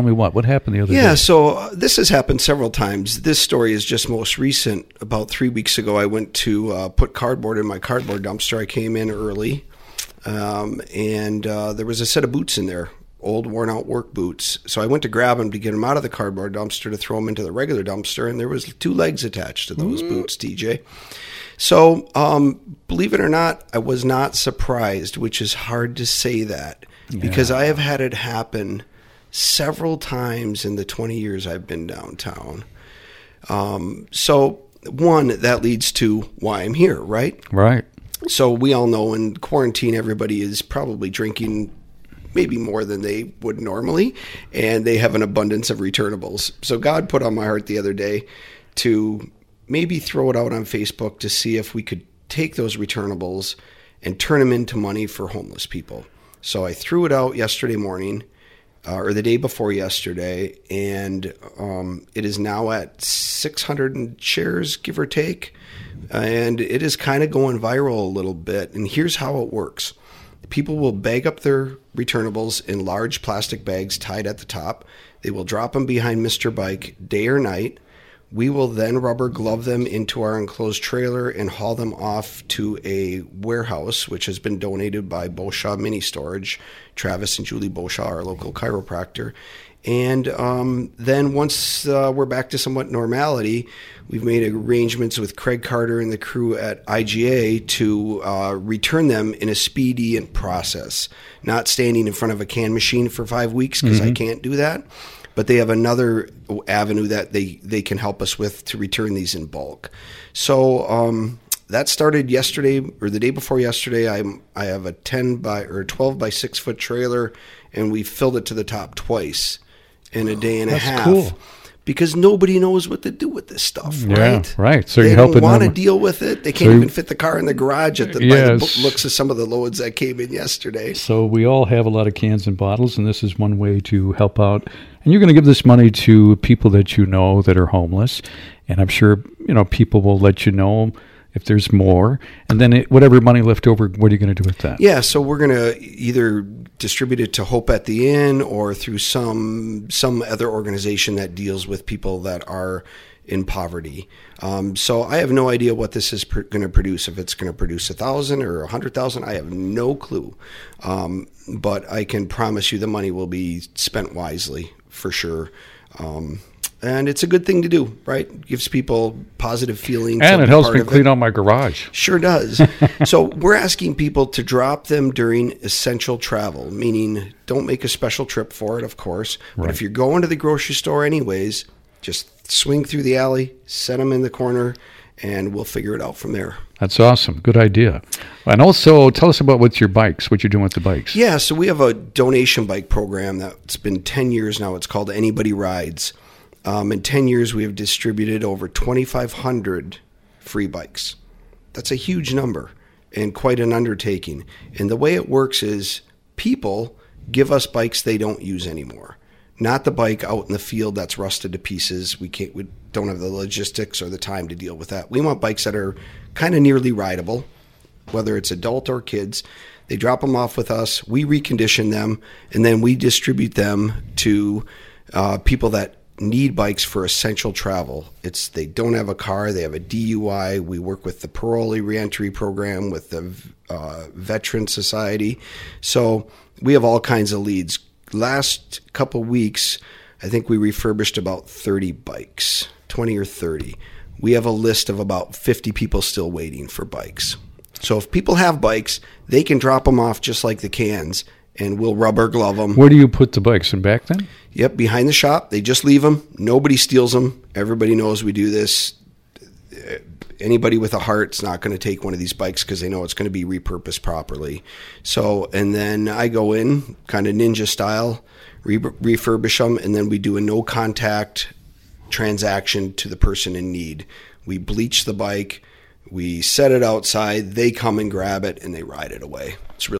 me what happened the other day. Yeah, so this has happened several times. This story is just most recent. About 3 weeks ago, I went to put cardboard in my cardboard dumpster. I came in early, and there was a set of boots in there, old worn-out work boots. So I went to grab them to get them out of the cardboard dumpster to throw them into the regular dumpster, and there was 2 legs attached to those boots, TJ. So believe it or not, I was not surprised, which is hard to say that because I have had it happen several times in the 20 years I've been downtown. So one, that leads to why I'm here, right? Right. So we all know in quarantine, everybody is probably drinking maybe more than they would normally, and they have an abundance of returnables. So God put on my heart the other day to maybe throw it out on Facebook to see if we could take those returnables and turn them into money for homeless people. So I threw it out yesterday morning, or the day before yesterday, and it is now at 600 shares, give or take, and it is kind of going viral a little bit. And here's how it works. People will bag up their returnables in large plastic bags tied at the top. They will drop them behind Mr. Bike day or night. We will then rubber glove them into our enclosed trailer and haul them off to a warehouse, which has been donated by Beauchamp Mini Storage, Travis and Julie Beauchamp, our local chiropractor. And then once we're back to somewhat normality, we've made arrangements with Craig Carter and the crew at IGA to return them in a speedy process, not standing in front of a can machine for 5 weeks because I can't do that. But they have another avenue that they can help us with to return these in bulk. So that started yesterday or the day before yesterday. I have a 12 by 6 foot trailer, and we filled it to the top twice in a day and a half. Cool. Because nobody knows what to do with this stuff, right? Yeah, right. So they you're helping them. They don't want to deal with it. They can't even fit the car in the garage by the looks of some of the loads that came in yesterday. So we all have a lot of cans and bottles, and this is one way to help out. And you're going to give this money to people that you know that are homeless, and I'm sure people will let you know if there's more. And then whatever money left over, what are you going to do with that? Yeah, so we're going to either distribute it to Hope at the Inn or through some other organization that deals with people that are in poverty. So I have no idea what this is going to produce. If it's going to produce 1,000 or 100,000, I have no clue. But I can promise you the money will be spent wisely for sure. And it's a good thing to do, right? It gives people positive feelings. And it helps me clean out my garage. Sure does. So we're asking people to drop them during essential travel, meaning don't make a special trip for it, of course. But if you're going to the grocery store anyways, just swing through the alley, set them in the corner, and we'll figure it out from there. That's awesome. Good idea. And also, tell us about what you're doing with the bikes. Yeah, so we have a donation bike program that's been 10 years now. It's called Anybody Rides. In 10 years, we have distributed over 2,500 free bikes. That's a huge number and quite an undertaking. And the way it works is people give us bikes they don't use anymore. Not the bike out in the field that's rusted to pieces. We don't have the logistics or the time to deal with that. We want bikes that are kind of nearly rideable, whether it's adult or kids. They drop them off with us. We recondition them, and then we distribute them to people that need bikes for essential travel. They don't have a car, they have a DUI. We work with the Parolee Reentry Program, with the Veteran Society. So we have all kinds of leads. Last couple weeks, I think we refurbished about 30 bikes, 20 or 30. We have a list of about 50 people still waiting for bikes. So if people have bikes, they can drop them off just like the cans, and we'll rubber glove them. Where do you put the bikes? In back then? Yep, behind the shop. They just leave them. Nobody steals them. Everybody knows we do this. Anybody with a heart's not going to take one of these bikes because they know it's going to be repurposed properly. So, and then I go in, kind of ninja style, refurbish them, and then we do a no-contact transaction to the person in need. We bleach the bike. We set it outside. They come and grab it, and they ride it away. It's really